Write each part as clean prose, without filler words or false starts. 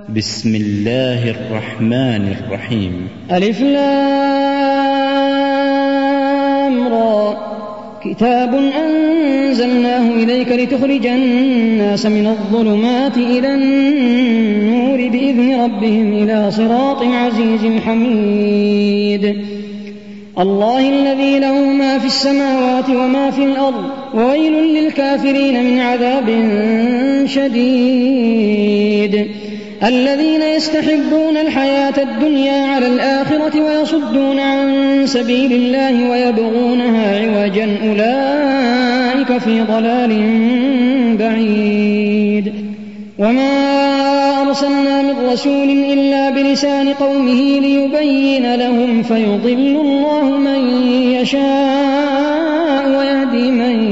بسم الله الرحمن الرحيم. ألف لام را كتاب أنزلناه إليك لتخرج الناس من الظلمات إلى النور بإذن ربهم إلى صراط عزيز حميد. الله الذي له ما في السماوات وما في الأرض وويل للكافرين من عذاب شديد. الذين يستحبون الحياة الدنيا على الآخرة ويصدون عن سبيل الله ويبغونها عوجا أولئك في ضلال بعيد. وما أرسلنا من رسول إلا بلسان قومه ليبين لهم فيضل الله من يشاء ويهدي من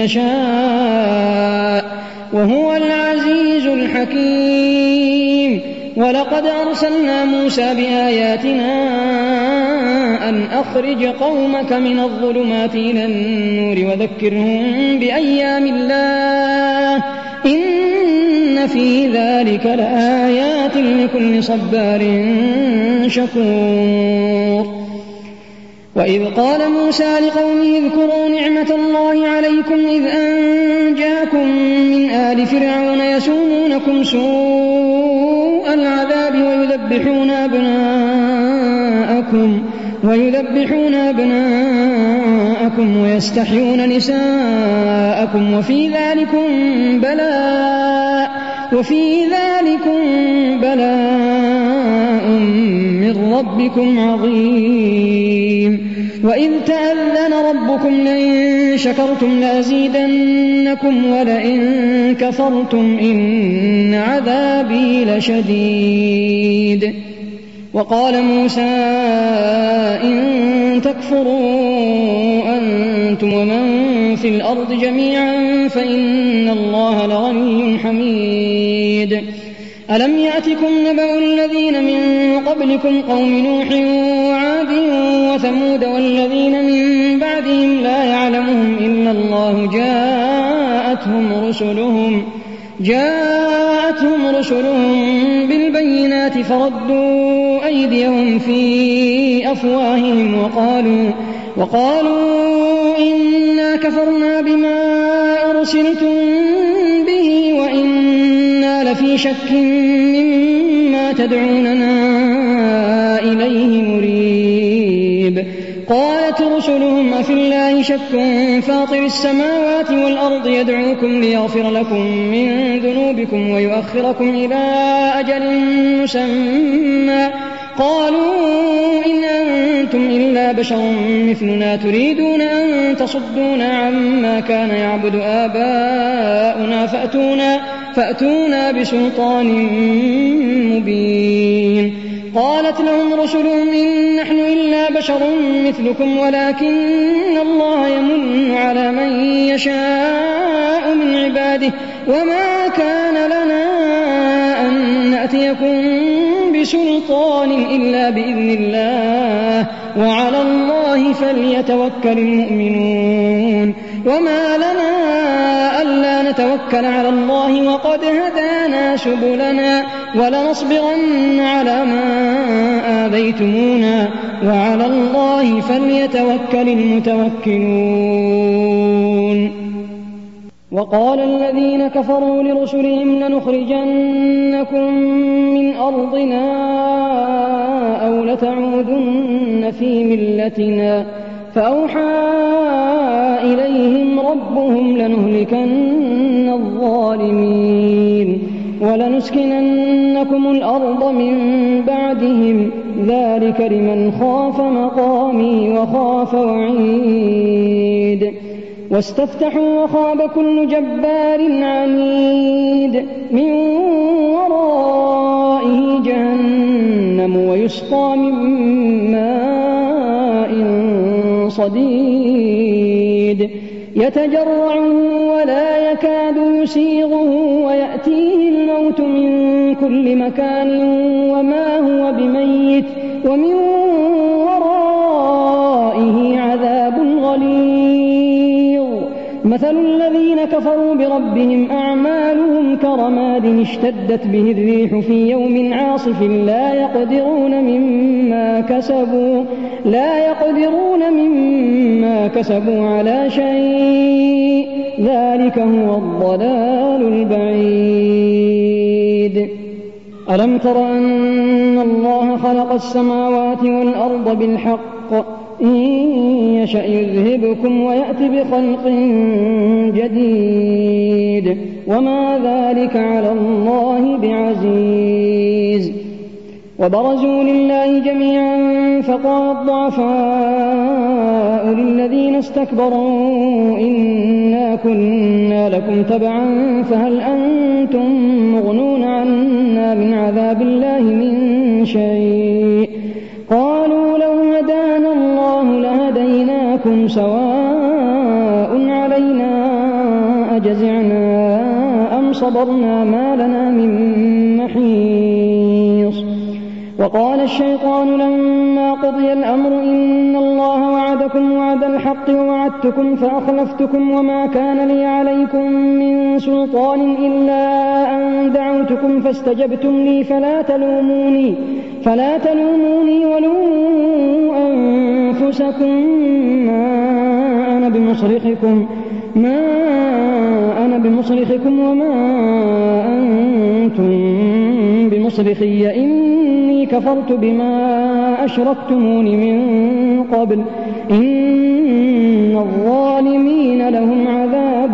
يشاء وهو العزيز الحكيم. ولقد أرسلنا موسى بآياتنا أن أخرج قومك من الظلمات إلى النور وذكرهم بأيام الله إن في ذلك لآيات لكل صبار شكور. وإذ قال موسى لقومه اذكروا نعمة الله عليكم إذ أنجاكم من آل فرعون يسومونكم سوء العذاب ويذبحون أبناءكم ويستحيون نساءكم وفي ذلكم بلاء من ربكم عظيم. وإذ تأذن ربكم لئن شكرتم لأزيدنكم ولئن كفرتم إن عذابي لشديد. وقال موسى إن تكفروا أنتم ومن في الأرض جميعا فإن الله لغني حميد. ألم يأتكم نبأ الذين من قبلكم قوم نوح وعاد وثمود والذين من بعدهم لا يعلمهم إلا الله جاءتهم رسلهم بالبينات فردوا أيديهم في أفواههم وقالوا إنا كفرنا بما أرسلتم به وإنا لفي شك مما تدعوننا إليه مريب. قالت رسلهم أفي الله شك فاطر السماوات والأرض يدعوكم ليغفر لكم من ذنوبكم ويؤخركم إلى أجل مسمى قالوا إن أنتم إلا بشر مثلنا تريدون أن تصدونا عما كان يعبد آباؤنا فأتونا بسلطان مبين. قالت لهم رسلهم إن نحن إلا بشر مثلكم ولكن الله يمن على من يشاء من عباده وما كان لنا أن نأتيكم بسلطان إلا بإذن الله وعلى الله فليتوكل المؤمنون. وما لنا ألا نتوكل على الله وقد هدانا سبلنا ولنصبرن على ما آذيتمونا وعلى الله فليتوكل المتوكلون. وقال الذين كفروا لرسلهم لنخرجنكم من أرضنا أو لتعودن في ملتنا فأوحى إليهم ربهم لنهلكن الظالمين ولنسكننكم الأرض من بعدهم ذلك لمن خاف مقامي وخاف وعيد. واستفتحوا وخاب كل جبار عنيد من ورائه جهنم ويسقى من ماء صديد يتجرعه ولا يكاد يسيغه ويأتيه الموت من كل مكان وما هو بميت ومن ورائه عذاب غليظ مثل الذين كفروا بربهم أعمالهم كرماد اشتدت به الريح في يوم عاصف لا يقدرون مما كسبوا على شيء ذلك هو الضلال البعيد. ألم تر أن الله خلق السماوات والأرض بالحق إن يشأ يذهبكم ويأت بخلق جديد وما ذلك على الله بعزيز. وبرزوا لله جميعا فقال الضعفاء للذين استكبروا إنا كنا لكم تبعا فهل أنتم مغنون عنا من عذاب الله من شيء قالوا لو هدانا الله لهديناكم سواء علينا أجزعنا أم صبرنا ما لنا من محيص. وقال الشيطان لما قضي الأمر إن الله وعدكم وعد الحق ووعدتكم فأخلفتكم وما كان لي عليكم من سلطان إلا أن دعوتكم فاستجبتم لي فلا تلوموني ولوموا أنفسكم ما أنا بمصرخكم وما أنتم بمصرخي إني كفرت بما أشركتمون من قبل إن الظالمين لهم عذاب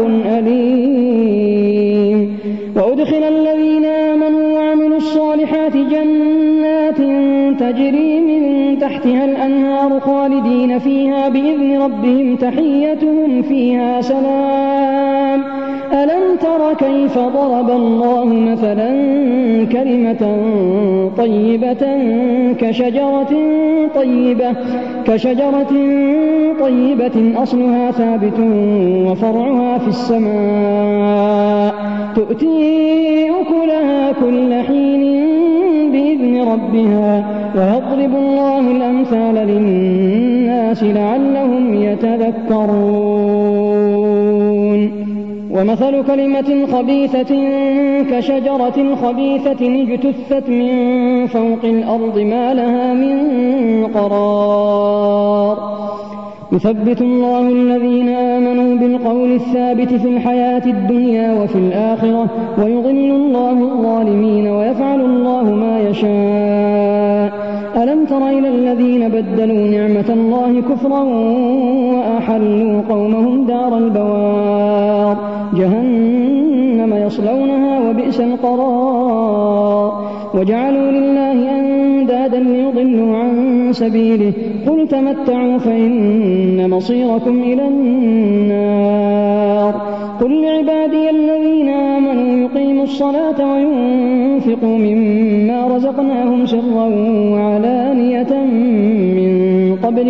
أليم. وأدخل الذين آمنوا وعملوا الصالحات جنات تجري من تحتها الأنهار خالدين فيها بإذن ربهم تحيتهم فيها سلام. ألم تر كيف ضرب الله مثلا كلمة طيبة كشجرة طيبة أصلها ثابت وفرعها في السماء تؤتي أكلها كل حين بإذن ربها ويضرب الله الأمثال للناس لعلهم يتذكرون. ومثل كلمة خبيثة كشجرة خبيثة اجتثت من فوق الأرض ما لها من قرار يثبت الله الذين آمنوا بالقول الثابت في الحياة الدنيا وفي الآخرة ويضل الله الظالمين ويفعل الله ما يشاء. ألم تر إلى الذين بدلوا نعمة الله كفرا وأحلوا قومهم دار البوار جهنم يصلونها وبئس القرار وجعلوا لله أندادا ليضلوا عن سبيله قل تمتعوا فإن مصيركم إلى النار. قل لعبادي الذين آمنوا يقيموا الصلاة وينفقوا مما رزقناهم سرا وعلانية من قبل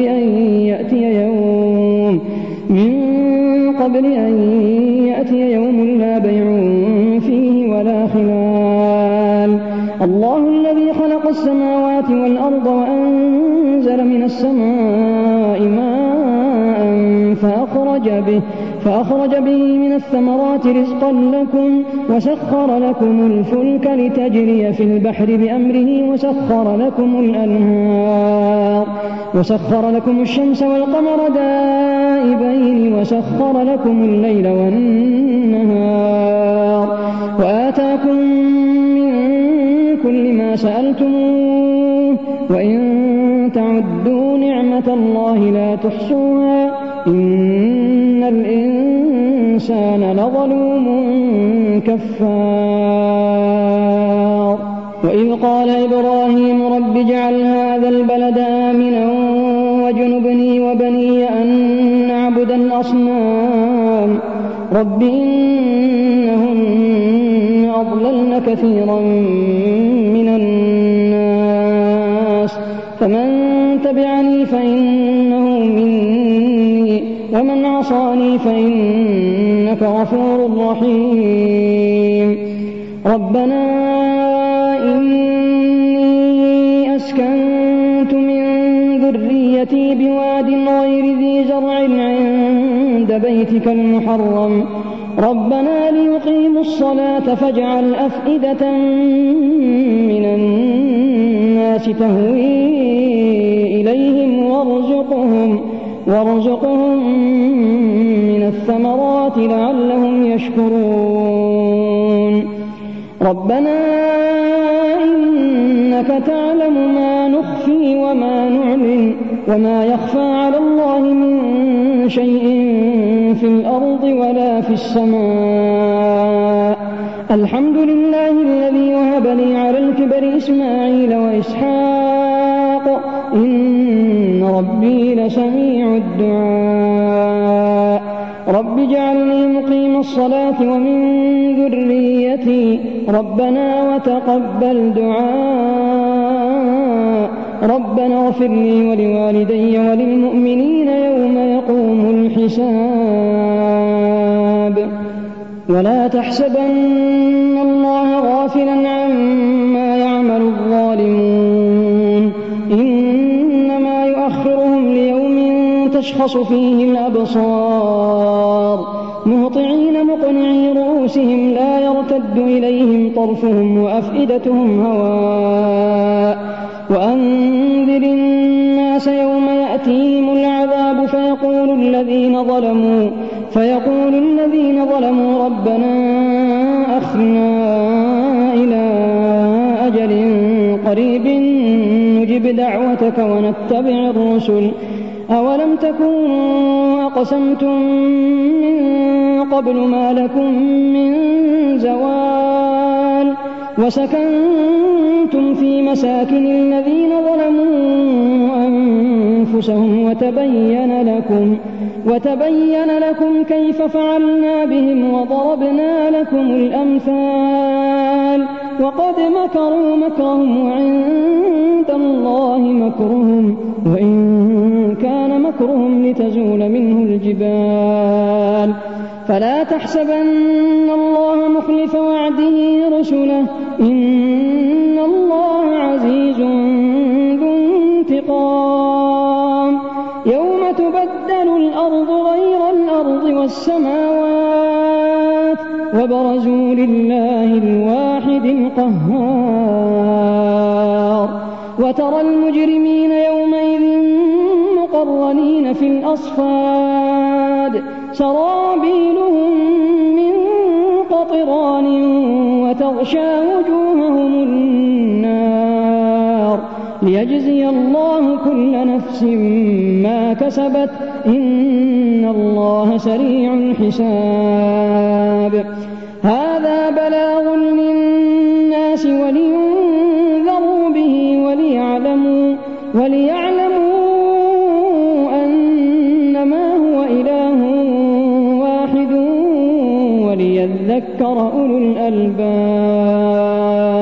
أن يأتي يوم لا بيع فيه ولا خلال. الله الذي خلق السماوات والأرض وأنزل من السماء ماء فأخرج به من الثمرات رزقا لكم وسخر لكم الفلك لتجري في البحر بأمره وسخر لكم الأنهار وسخر لكم الشمس والقمر دائبين وسخر لكم الليل والنهار وآتاكم من كل ما سألتموه وإن تعدوا نعمة الله لا تحصوها إن الإنسان لظلوم كفار. وإذ قال إبراهيم رب اجعل هذا البلد آمنا واجنبني وبني أن نعبد الأصنام رب إنهن أضللن كثيرا من الناس فمن تبعني فإنه مني ومن عصاني فإنك غفور رحيم. ربنا إني أسكنت من ذريتي بواد غير ذي زرع عند حج بيتك المحرم ربنا ليقيموا الصلاة فاجعل أفئدة من الناس تهوي إليهم وارزقهم من الثمرات لعلهم يشكرون ربنا إنك تعلم ما نخفي وما نعلن وما يخفى على الله من شيء في الأرض ولا في السماء الحمد لله الذي وهب لي على الكبر إسماعيل وإسحاق إن ربي لسميع الدعاء رب اجعلني مقيم الصلاة ومن ذريتي ربنا وتقبل دعاء ربنا اغفر لي ولوالدي وللمؤمنين يوم يقوم الحساب ولا تحسبن الله غافلا عما يعمل الظالمون إنما يؤخرهم ليوم تشخص فيه الأبصار مهطعين مقنعي رؤوسهم لا يرتد إليهم طرفهم وأفئدتهم هواء وأنذر الناس يوم يأتيهم العذاب فيقول الذين ظلموا ربنا أخرنا إلى أجل قريب نجب دعوتك ونتبع الرسل أولم تكونوا أقسمتم من قبل ما لكم من زوال وسكنتم في مساكن الذين ظلموا أنفسهم وتبين لكم كيف فعلنا بهم وضربنا لكم الأمثال وقد مكروا مكرهم وعند الله مكرهم وإن كان مكرهم لتزول منه الجبال فلا تحسبن الله مخلف وعده رسله إن الله عزيز ذو انتقام يوم تبدل الأرض غير الأرض والسماوات وبرزوا لله الواحد القهار وترى المجرمين يومئذ مقرنين في الأصفاد سرابيلهم من قطران وتغشى وجوههم النار ليجزي الله كل نفس ما كسبت إن الله سريع الحساب هذا بلاغ للناس ولينذروا به وليعلموا أنما هو إله واحد وليذكر أولو الألباب